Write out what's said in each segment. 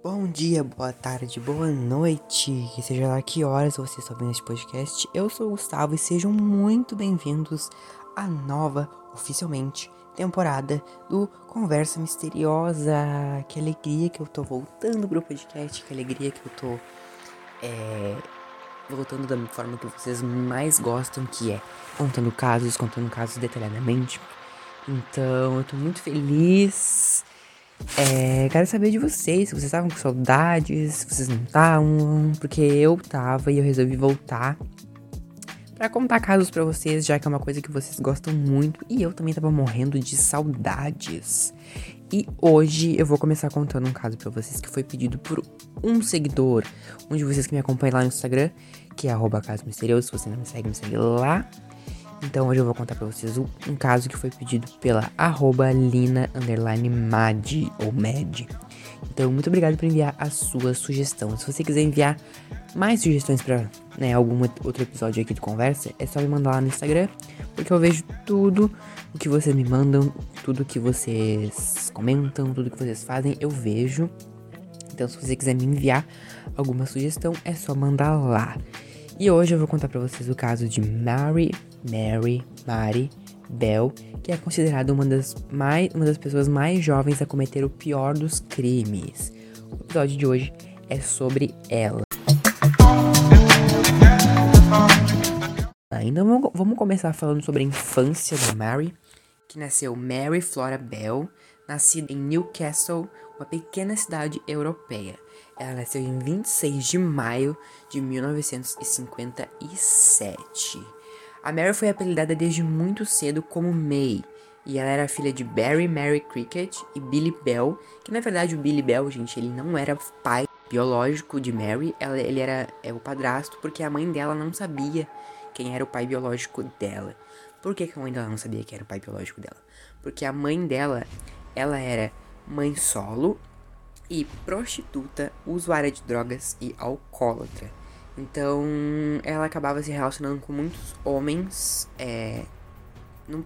Bom dia, boa tarde, boa noite, que seja lá que horas você está vendo este podcast. Eu sou o Gustavo e sejam muito bem-vindos à nova, oficialmente, temporada do Conversa Misteriosa. Que alegria que eu tô voltando pro podcast, que alegria que eu tô voltando da forma que vocês mais gostam, que é contando casos detalhadamente. Então, eu tô muito feliz. Quero saber de vocês, se vocês estavam com saudades, se vocês não estavam, porque eu tava e eu resolvi voltar pra contar casos pra vocês, já que é uma coisa que vocês gostam muito e eu também tava morrendo de saudades. E hoje eu vou começar contando um caso pra vocês que foi pedido por um seguidor, um de vocês que me acompanha lá no Instagram, que é @casomisterioso. Se você não me segue lá. Então hoje eu vou contar pra vocês um caso que foi pedido pela @Lina_Mad ou Mad. Então muito obrigado por enviar a sua sugestão. Se você quiser enviar mais sugestões pra algum outro episódio aqui de conversa, é só me mandar lá no Instagram, porque eu vejo tudo o que vocês me mandam, tudo que vocês comentam, tudo que vocês fazem, eu vejo. Então se você quiser me enviar alguma sugestão, é só mandar lá. E hoje eu vou contar pra vocês o caso de Mary Bell, que é considerada uma das pessoas mais jovens a cometer o pior dos crimes. O episódio de hoje é sobre ela. Então vamos começar falando sobre a infância da Mary, que nasceu Mary Flora Bell, nascida em Newcastle, uma pequena cidade europeia. Ela nasceu em 26 de maio de 1957. A Mary foi apelidada desde muito cedo como May, e ela era filha de Barry Mary Cricket e Billy Bell, que na verdade o Billy Bell, gente, ele não era pai biológico de Mary, ele era o padrasto, porque a mãe dela não sabia quem era o pai biológico dela. Por que a mãe dela não sabia quem era o pai biológico dela? Porque a mãe dela, ela era mãe solo e prostituta, usuária de drogas e alcoólatra. Então, ela acabava se relacionando com muitos homens num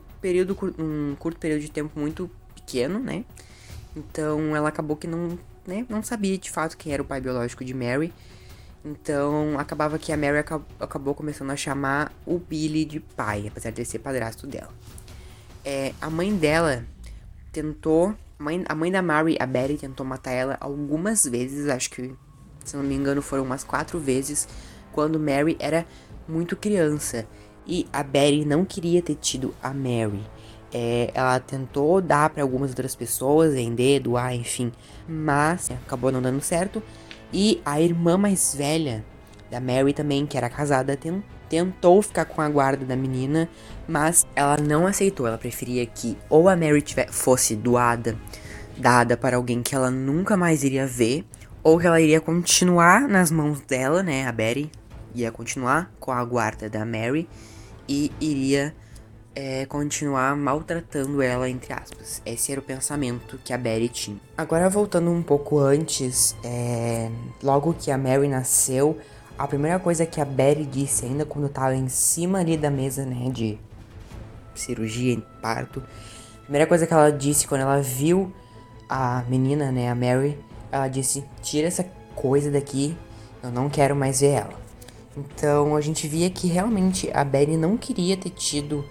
curto período de tempo muito pequeno, né? Então, ela acabou que não sabia de fato quem era o pai biológico de Mary. Então, acabava que a Mary acabou começando a chamar o Billy de pai, apesar de ele ser padrasto dela. A mãe dela tentou... A mãe da Mary, a Betty, tentou matar ela algumas vezes, acho que, se não me engano, foram umas 4 vezes, quando Mary era muito criança. E a Betty não queria ter tido a Mary. Ela tentou dar para algumas outras pessoas, vender, doar, enfim, mas acabou não dando certo. E a irmã mais velha da Mary também, que era casada, tentou ficar com a guarda da menina, mas ela não aceitou. Ela preferia que ou a Mary fosse dada para alguém que ela nunca mais iria ver, ou que ela iria continuar nas mãos dela, né? A Betty ia continuar com a guarda da Mary e iria continuar maltratando ela, entre aspas. Esse era o pensamento que a Betty tinha. Agora, voltando um pouco antes, logo que a Mary nasceu, a primeira coisa que a Betty disse, ainda quando tava em cima ali da mesa, né, de cirurgia e parto, a primeira coisa que ela disse quando ela viu a menina, né, a Mary, ela disse: tira essa coisa daqui, eu não quero mais ver ela. Então a gente via que realmente a Betty não queria ter tido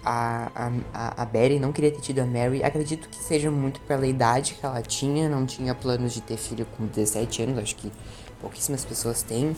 a Betty, não queria ter tido a Mary. Acredito que seja muito pela idade que ela tinha, não tinha planos de ter filho com 17 anos, acho que pouquíssimas pessoas têm.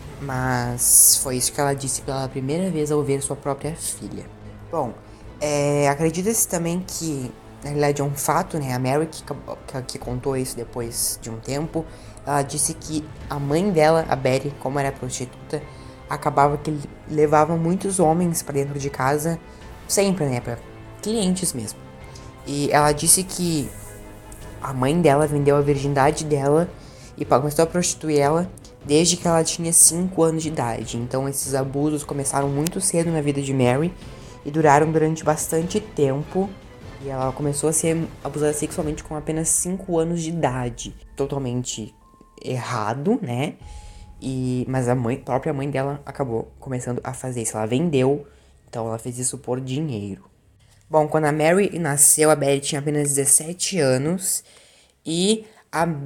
Mas foi isso que ela disse pela primeira vez ao ver sua própria filha. Bom, acredita-se também que, na realidade, é um fato, né? A Mary que contou isso depois de um tempo. Ela disse que a mãe dela, a Betty, como era prostituta, acabava que levava muitos homens pra dentro de casa, sempre, né? Pra clientes mesmo. E ela disse que a mãe dela vendeu a virgindade dela e começou a prostituir ela desde que ela tinha 5 anos de idade. Então esses abusos começaram muito cedo na vida de Mary e duraram durante bastante tempo. E ela começou a ser abusada sexualmente com apenas 5 anos de idade. Totalmente errado, né? Mas a própria mãe dela acabou começando a fazer isso. Ela vendeu, então ela fez isso por dinheiro. Bom, quando a Mary nasceu, a Betty tinha apenas 17 anos. E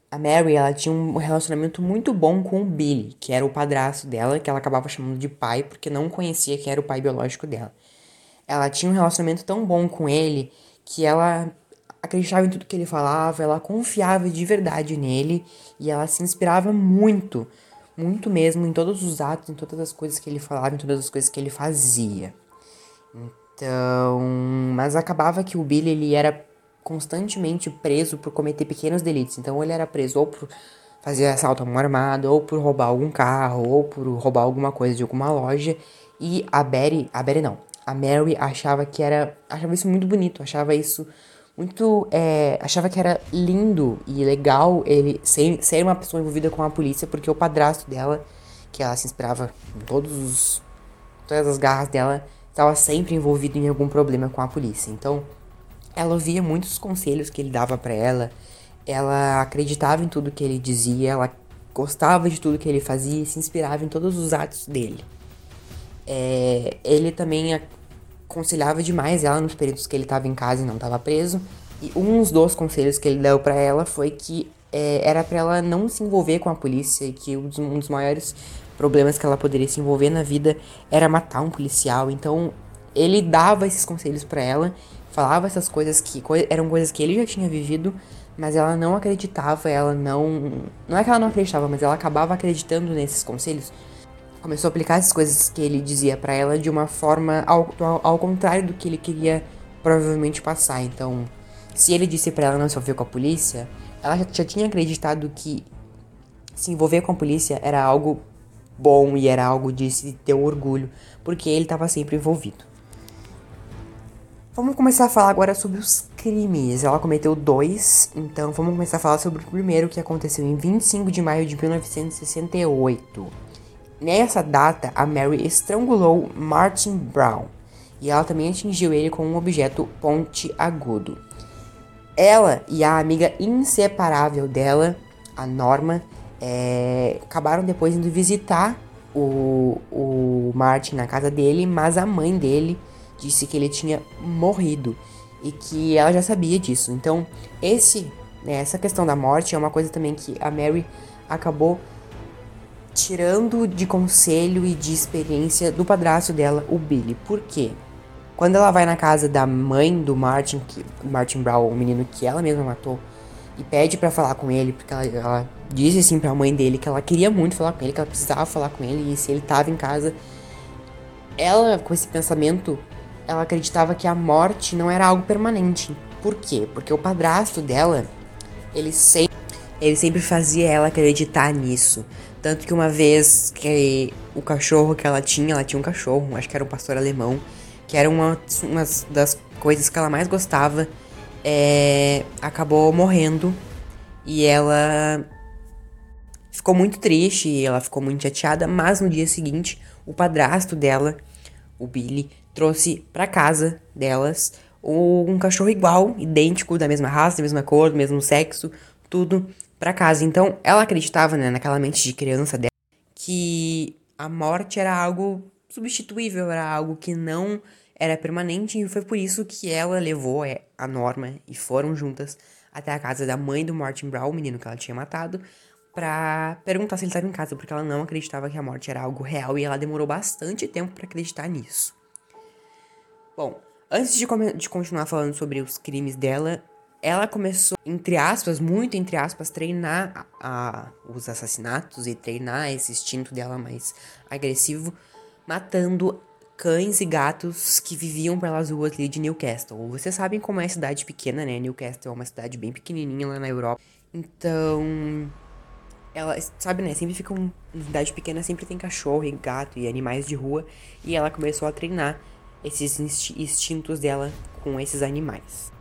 A Mary, ela tinha um relacionamento muito bom com o Billy, que era o padrasto dela, que ela acabava chamando de pai, porque não conhecia quem era o pai biológico dela. Ela tinha um relacionamento tão bom com ele que ela acreditava em tudo que ele falava, ela confiava de verdade nele e ela se inspirava muito, muito mesmo em todos os atos, em todas as coisas que ele falava, em todas as coisas que ele fazia. Então, mas acabava que o Billy ele era constantemente preso por cometer pequenos delitos. Então ele era preso ou por fazer assalto a mão armada, ou por roubar algum carro, ou por roubar alguma coisa de alguma loja. E a Mary achava isso muito bonito, achava isso muito, achava que era lindo e legal ele ser uma pessoa envolvida com a polícia, porque o padrasto dela, que ela se inspirava em todas as garras dela, estava sempre envolvido em algum problema com a polícia. Então, ela ouvia muitos conselhos que ele dava pra ela, ela acreditava em tudo que ele dizia, ela gostava de tudo que ele fazia e se inspirava em todos os atos dele. Ele também aconselhava demais ela nos períodos que ele estava em casa e não estava preso. E um dos conselhos que ele deu pra ela foi que era pra ela não se envolver com a polícia e que um dos maiores problemas que ela poderia se envolver na vida era matar um policial. Então ele dava esses conselhos pra ela, falava essas coisas que eram coisas que ele já tinha vivido, mas ela não acreditava, não é que ela não acreditava, mas ela acabava acreditando nesses conselhos. Começou a aplicar essas coisas que ele dizia pra ela de uma forma ao contrário do que ele queria provavelmente passar. Então, se ele disse pra ela não se envolver com a polícia, ela já tinha acreditado que se envolver com a polícia era algo bom e era algo de se ter orgulho, porque ele estava sempre envolvido. Vamos começar a falar agora sobre os crimes. Ela cometeu dois, então vamos começar a falar sobre o primeiro, que aconteceu em 25 de maio de 1968. Nessa data, a Mary estrangulou Martin Brown e ela também atingiu ele com um objeto pontiagudo. Ela e a amiga inseparável dela, a Norma, acabaram depois indo visitar o Martin na casa dele, mas a mãe dele disse que ele tinha morrido e que ela já sabia disso. Então, essa questão da morte é uma coisa também que a Mary acabou tirando de conselho e de experiência do padrasto dela, o Billy. Por quê? Quando ela vai na casa da mãe do Martin, Martin Brown, o menino que ela mesma matou, e pede pra falar com ele, porque ela disse assim pra mãe dele que ela queria muito falar com ele, que ela precisava falar com ele, e se ele tava em casa, ela, com esse pensamento, ela acreditava que a morte não era algo permanente. Por quê? Porque o padrasto dela, ele sempre fazia ela acreditar nisso. Tanto que uma vez que o cachorro que ela tinha um cachorro, acho que era um pastor alemão, que era uma das coisas que ela mais gostava, acabou morrendo. E ela ficou muito triste, ela ficou muito chateada, mas no dia seguinte, o padrasto dela, o Billy, trouxe pra casa delas um cachorro igual, idêntico, da mesma raça, da mesma cor, do mesmo sexo, tudo pra casa. Então, ela acreditava, né, naquela mente de criança dela, que a morte era algo substituível, era algo que não era permanente, e foi por isso que ela levou a Norma e foram juntas até a casa da mãe do Martin Brown, o menino que ela tinha matado, pra perguntar se ele estava em casa, porque ela não acreditava que a morte era algo real e ela demorou bastante tempo pra acreditar nisso. Bom, antes de continuar falando sobre os crimes dela, ela começou, entre aspas, muito entre aspas, treinar os assassinatos e treinar esse instinto dela mais agressivo, matando cães e gatos que viviam pelas ruas ali de Newcastle. Vocês sabem como é a cidade pequena, né? Newcastle é uma cidade bem pequenininha lá na Europa. Então, ela, sabe, né? Sempre fica uma cidade pequena, sempre tem cachorro e gato e animais de rua. E ela começou a treinar esses instintos dela com esses animais.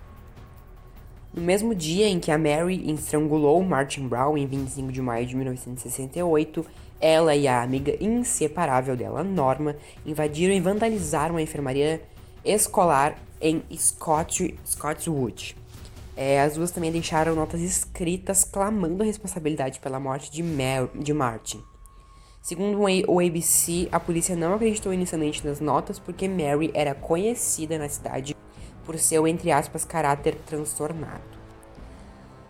No mesmo dia em que a Mary estrangulou Martin Brown, em 25 de maio de 1968, ela e a amiga inseparável dela, Norma, invadiram e vandalizaram a enfermaria escolar em Scotswood. As duas também deixaram notas escritas clamando a responsabilidade pela morte de Martin. Segundo o ABC, a polícia não acreditou inicialmente nas notas porque Mary era conhecida na cidade por seu, entre aspas, caráter transtornado.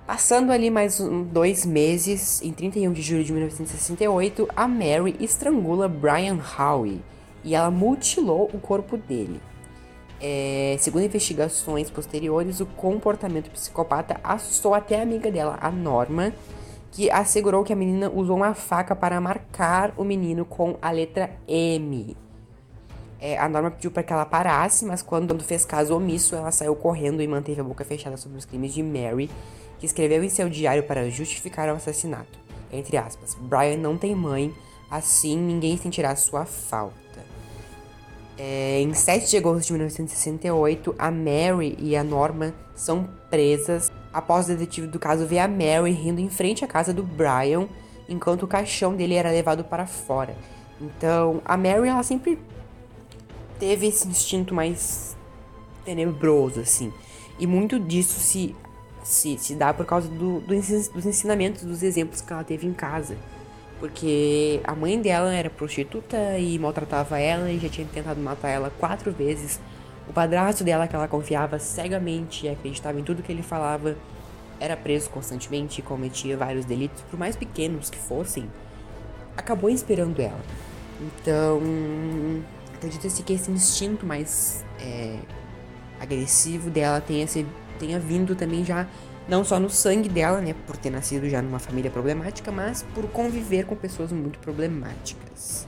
Passando ali mais 2 meses, em 31 de julho de 1968, a Mary estrangula Brian Howe e ela mutilou o corpo dele. Segundo investigações posteriores, o comportamento psicopata assustou até a amiga dela, a Norma, que assegurou que a menina usou uma faca para marcar o menino com a letra M. A Norma pediu para que ela parasse, mas quando fez caso omisso, ela saiu correndo e manteve a boca fechada sobre os crimes de Mary, que escreveu em seu diário para justificar o assassinato. Entre aspas, Brian não tem mãe, assim ninguém sentirá sua falta. Em 7 de agosto de 1968, a Mary e a Norma são presas após o detetive do caso ver a Mary rindo em frente à casa do Brian, enquanto o caixão dele era levado para fora. Então, a Mary, ela sempre teve esse instinto mais tenebroso, assim. E muito disso se dá por causa dos ensinamentos, dos exemplos que ela teve em casa. Porque a mãe dela era prostituta e maltratava ela e já tinha tentado matar ela 4 vezes. O padrasto dela, que ela confiava cegamente e acreditava em tudo que ele falava, era preso constantemente e cometia vários delitos, por mais pequenos que fossem, acabou inspirando ela. Então, acredita-se que esse instinto mais agressivo dela tenha vindo também já, não só no sangue dela, né, por ter nascido já numa família problemática, mas por conviver com pessoas muito problemáticas.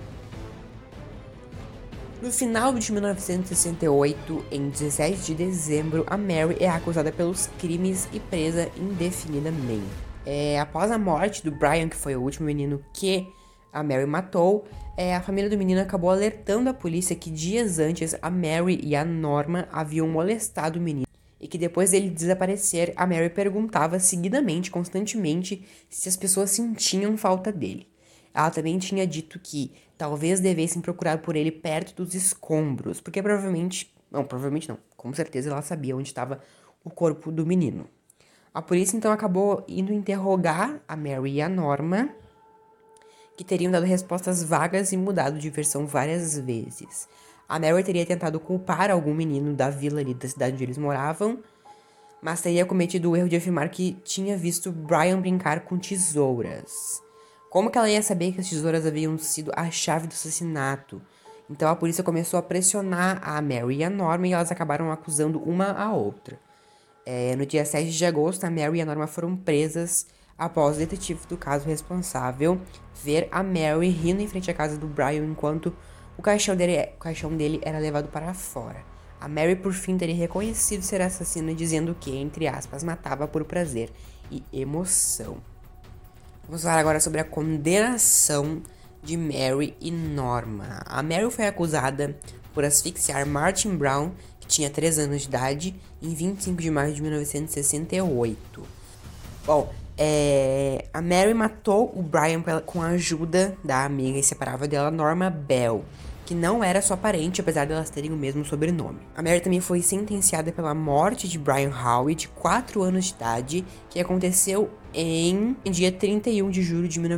No final de 1968, em 17 de dezembro, a Mary é acusada pelos crimes e presa indefinidamente. Após a morte do Brian, que foi o último menino que a Mary matou, a família do menino acabou alertando a polícia que dias antes a Mary e a Norma haviam molestado o menino e que depois dele desaparecer, a Mary perguntava seguidamente, constantemente, se as pessoas sentiam falta dele. Ela também tinha dito que talvez devessem procurar por ele perto dos escombros, porque provavelmente não, com certeza ela sabia onde estava o corpo do menino. A polícia então acabou indo interrogar a Mary e a Norma, que teriam dado respostas vagas e mudado de versão várias vezes. A Mary teria tentado culpar algum menino da vila ali da cidade onde eles moravam, mas teria cometido o erro de afirmar que tinha visto Brian brincar com tesouras. Como que ela ia saber que as tesouras haviam sido a chave do assassinato? Então a polícia começou a pressionar a Mary e a Norma e elas acabaram acusando uma a outra. No dia 7 de agosto, a Mary e a Norma foram presas após o detetive do caso responsável ver a Mary rindo em frente à casa do Brian enquanto o caixão dele era levado para fora. A Mary, por fim, teria reconhecido ser assassina, dizendo que, entre aspas, matava por prazer e emoção. Vamos falar agora sobre a condenação de Mary e Norma. A Mary foi acusada por asfixiar Martin Brown, que tinha 3 anos de idade, em 25 de maio de 1968. Bom, a Mary matou o Brian com a ajuda da amiga inseparável dela, Norma Bell, que não era sua parente, apesar de elas terem o mesmo sobrenome. A Mary também foi sentenciada pela morte de Brian Howe, de 4 anos de idade, que aconteceu em dia 31 de julho de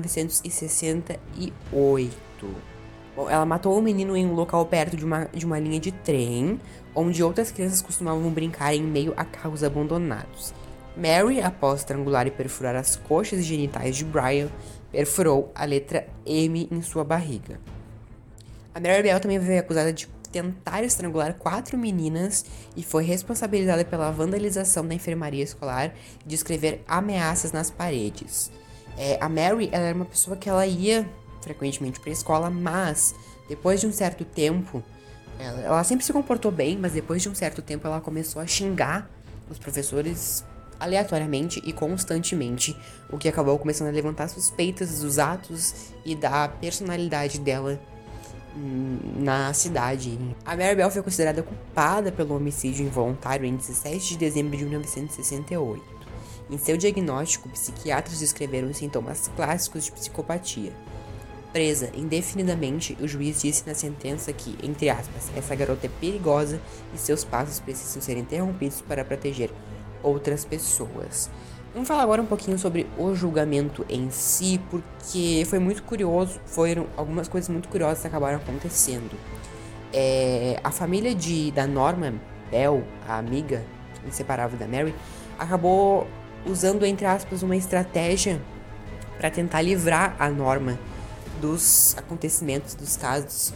1968. Bom, ela matou o menino em um local perto de uma linha de trem, onde outras crianças costumavam brincar em meio a carros abandonados. Mary, após estrangular e perfurar as coxas e genitais de Brian, perfurou a letra M em sua barriga. A Mary Bell também foi acusada de tentar estrangular 4 meninas e foi responsabilizada pela vandalização da enfermaria escolar e de escrever ameaças nas paredes. A Mary, ela era uma pessoa que ela ia frequentemente para a escola, mas depois de um certo tempo, ela sempre se comportou bem, mas depois de um certo tempo ela começou a xingar os professores aleatoriamente e constantemente, o que acabou começando a levantar suspeitas dos atos e da personalidade dela na cidade. A Mary Bell foi considerada culpada pelo homicídio involuntário em 17 de dezembro de 1968. Em seu diagnóstico, psiquiatras descreveram sintomas clássicos de psicopatia. Presa indefinidamente, o juiz disse na sentença que, entre aspas, essa garota é perigosa e seus passos precisam ser interrompidos para proteger outras pessoas. Vamos falar agora um pouquinho sobre o julgamento em si, porque foi muito curioso, foram algumas coisas muito curiosas que acabaram acontecendo. A família da Norma Bell, a amiga inseparável da Mary, acabou usando, entre aspas, uma estratégia para tentar livrar a Norma dos acontecimentos, dos casos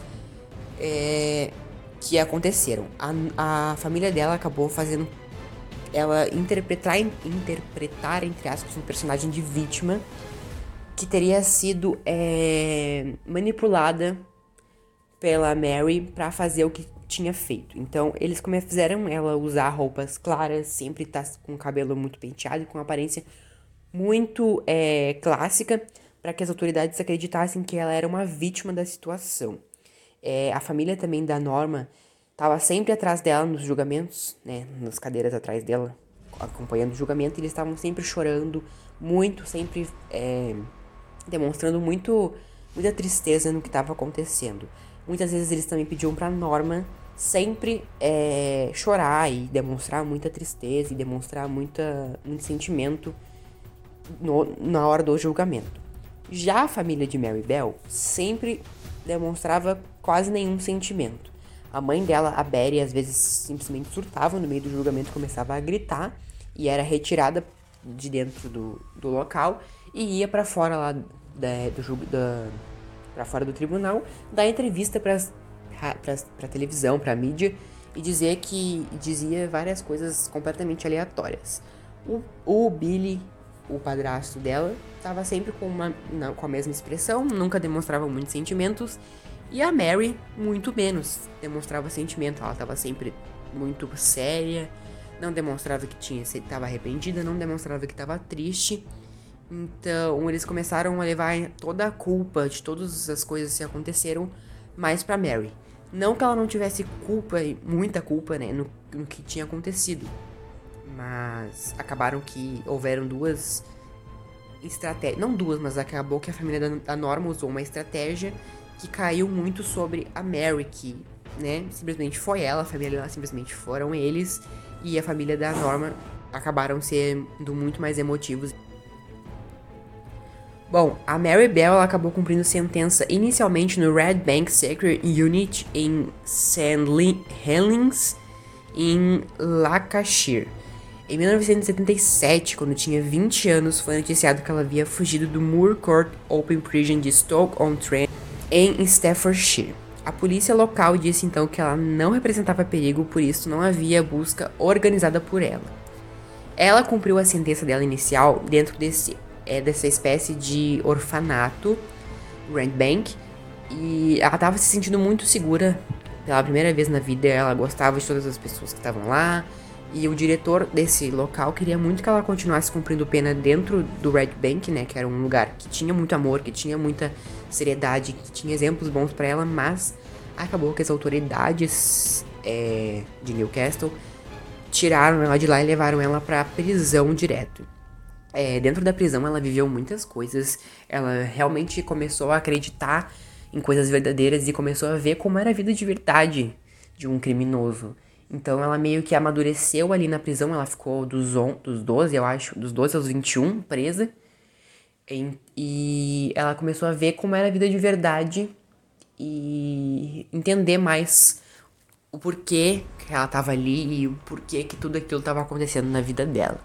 que aconteceram. A família dela acabou fazendo ela interpretar, entre aspas, um personagem de vítima que teria sido manipulada pela Mary para fazer o que tinha feito. Então, eles fizeram ela usar roupas claras, sempre tá com o cabelo muito penteado e com uma aparência muito clássica, para que as autoridades acreditassem que ela era uma vítima da situação. A família também da Norma estava sempre atrás dela nos julgamentos, né, nas cadeiras atrás dela, acompanhando o julgamento, e eles estavam sempre chorando muito, sempre demonstrando muita tristeza no que estava acontecendo. Muitas vezes eles também pediam pra Norma sempre chorar e demonstrar muita tristeza e demonstrar muito sentimento na hora do julgamento. Já a família de Mary Bell sempre demonstrava quase nenhum sentimento. A mãe dela, a Betty, às vezes simplesmente surtava no meio do julgamento, começava a gritar e era retirada de dentro do local e ia para fora lá para fora do tribunal, dar entrevista pra televisão, pra mídia, e dizia várias coisas completamente aleatórias. O Billy, o padrasto dela, estava sempre com a mesma expressão, nunca demonstrava muitos sentimentos, e a Mary, muito menos, demonstrava sentimento. Ela estava sempre muito séria, não demonstrava que estava arrependida, não demonstrava que estava triste. Então, eles começaram a levar toda a culpa de todas as coisas que aconteceram mais pra Mary. Não que ela não tivesse muita culpa, né, no que tinha acontecido. Mas acabaram que houveram duas estratégias. Não duas, mas acabou que a família da Norma usou uma estratégia que caiu muito sobre a Mary, que, né, simplesmente foi ela, a família dela simplesmente foram eles. E a família da Norma acabaram sendo muito mais emotivos. Bom, a Mary Bell ela acabou cumprindo sentença inicialmente no Red Bank Secret Unit em St. Helens, em Lancashire. Em 1977, quando tinha 20 anos, foi noticiado que ela havia fugido do Moor Court Open Prison de Stoke-on-Trent, em Staffordshire. A polícia local disse então que ela não representava perigo, por isso não havia busca organizada por ela. Ela cumpriu a sentença dela inicial dentro dessa espécie de orfanato, Red Bank, e ela estava se sentindo muito segura pela primeira vez na vida. Ela gostava de todas as pessoas que estavam lá, e o diretor desse local queria muito que ela continuasse cumprindo pena dentro do Red Bank, né, que era um lugar que tinha muito amor, que tinha muita seriedade, que tinha exemplos bons para ela, mas acabou que as autoridades de Newcastle tiraram ela de lá e levaram ela para prisão direto. Dentro da prisão ela viveu muitas coisas, ela realmente começou a acreditar em coisas verdadeiras e começou a ver como era a vida de verdade de um criminoso. Então ela meio que amadureceu ali na prisão, ela ficou dos 12, eu acho, dos 12 aos 21 presa. E ela começou a ver como era a vida de verdade e entender mais o porquê que ela tava ali e o porquê que tudo aquilo tava acontecendo na vida dela.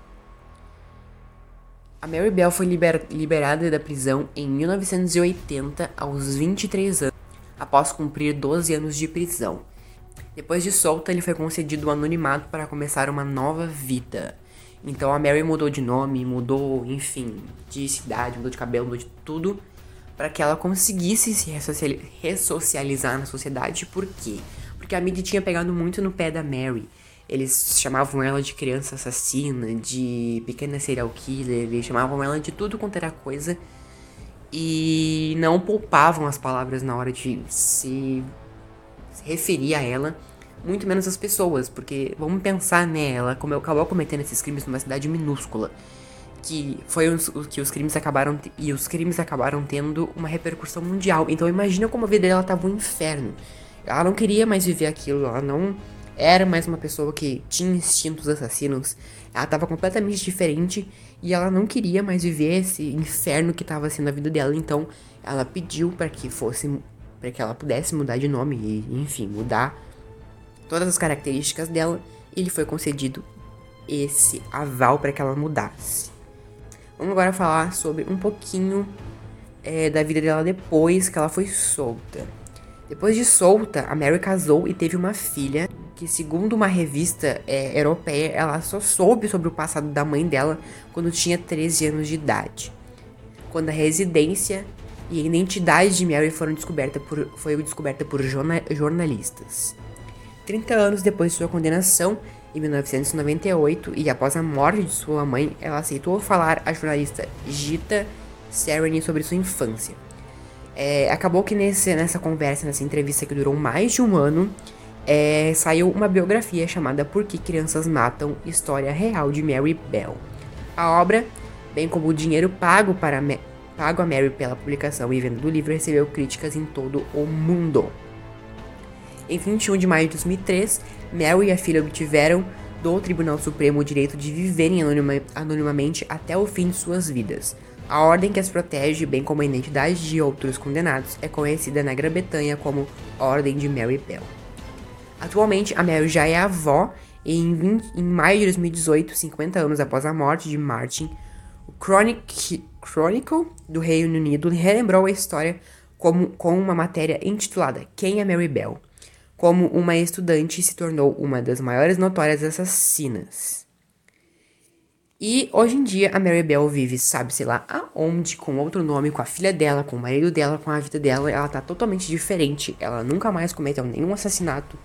A Mary Bell foi liberada da prisão em 1980, aos 23 anos, após cumprir 12 anos de prisão. Depois de solta, ele foi concedido um anonimato para começar uma nova vida. Então a Mary mudou de nome, mudou, enfim, de cidade, mudou de cabelo, mudou de tudo, para que ela conseguisse se ressocializar na sociedade. Por quê? Porque a mídia tinha pegado muito no pé da Mary. Eles chamavam ela de criança assassina, de pequena serial killer, eles chamavam ela de tudo quanto era coisa e não poupavam as palavras na hora de se referir a ela, muito menos as pessoas, porque vamos pensar, né, ela acabou cometendo esses crimes numa cidade minúscula, que foi o que os crimes acabaram tendo uma repercussão mundial. Então imagina como a vida dela tava um inferno. Ela não queria mais viver aquilo, ela não era mais uma pessoa que tinha instintos assassinos. Ela tava completamente diferente e ela não queria mais viver esse inferno que tava sendo a vida dela. Então ela pediu para que ela pudesse mudar de nome e, enfim, mudar todas as características dela. E lhe foi concedido esse aval para que ela mudasse. Vamos agora falar sobre um pouquinho da vida dela depois que ela foi solta. Depois de solta, a Mary casou e teve uma filha que, segundo uma revista europeia, ela só soube sobre o passado da mãe dela quando tinha 13 anos de idade, quando a residência e a identidade de Mary foi descoberta por jornalistas. 30 anos depois de sua condenação, em 1998, e após a morte de sua mãe, ela aceitou falar à jornalista Gita Sereny sobre sua infância. Acabou que nessa conversa, nessa entrevista que durou mais de um ano, saiu uma biografia chamada Por que Crianças Matam? História Real de Mary Bell. A obra, bem como o dinheiro pago a Mary pela publicação e venda do livro, recebeu críticas em todo o mundo. Em 21 de maio de 2003, Mary e a filha obtiveram do Tribunal Supremo o direito de viverem anonimamente até o fim de suas vidas. A ordem que as protege, bem como a identidade de outros condenados, é conhecida na Grã-Bretanha como Ordem de Mary Bell. Atualmente, a Mary já é avó e em maio de 2018, 50 anos após a morte de Martin, o Chronicle do Reino Unido relembrou a história com uma matéria intitulada Quem é Mary Bell? Como uma estudante se tornou uma das maiores notórias assassinas. E hoje em dia a Mary Bell vive, sabe-se lá aonde, com outro nome, com a filha dela, com o marido dela, com a vida dela. Ela tá totalmente diferente. Ela nunca mais cometeu nenhum assassinato.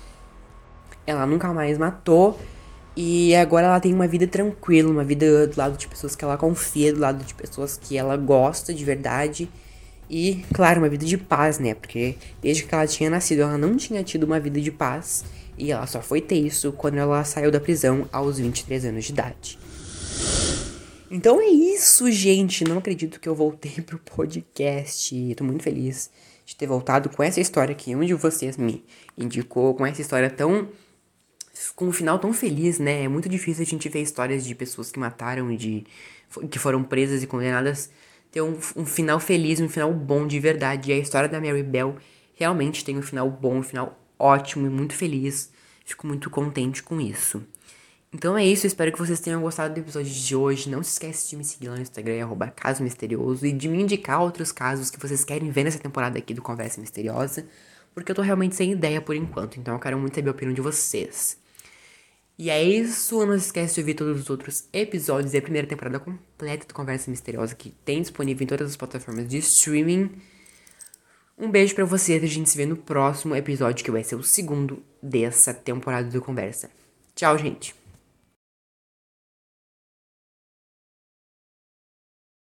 Ela nunca mais matou. E agora ela tem uma vida tranquila, uma vida do lado de pessoas que ela confia, do lado de pessoas que ela gosta de verdade. E, claro, uma vida de paz, né? Porque desde que ela tinha nascido, ela não tinha tido uma vida de paz. E ela só foi ter isso quando ela saiu da prisão aos 23 anos de idade. Então é isso, gente. Não acredito que eu voltei pro podcast. Tô muito feliz de ter voltado com essa história que um de vocês me indicou, com essa história com um final tão feliz, né? É muito difícil a gente ver histórias de pessoas que mataram e que foram presas e condenadas ter um final feliz, um final bom de verdade. E a história da Mary Bell realmente tem um final bom, um final ótimo e muito feliz. Fico muito contente com isso. Então é isso, espero que vocês tenham gostado do episódio de hoje. Não se esquece de me seguir lá no Instagram, @casomisterioso, e de me indicar outros casos que vocês querem ver nessa temporada aqui do Conversa Misteriosa, porque eu tô realmente sem ideia por enquanto, então eu quero muito saber a opinião de vocês. E é isso, não se esquece de ouvir todos os outros episódios da primeira temporada completa do Conversa Misteriosa, que tem disponível em todas as plataformas de streaming. Um beijo pra vocês, a gente se vê no próximo episódio, que vai ser o segundo dessa temporada do Conversa. Tchau, gente!